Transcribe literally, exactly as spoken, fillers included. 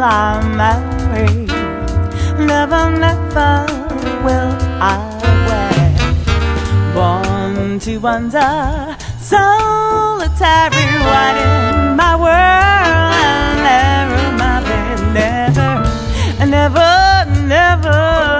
I'm married. Never, never will I wed. Born to wander, solitary, right in my world. Never, my baby, never, never, never.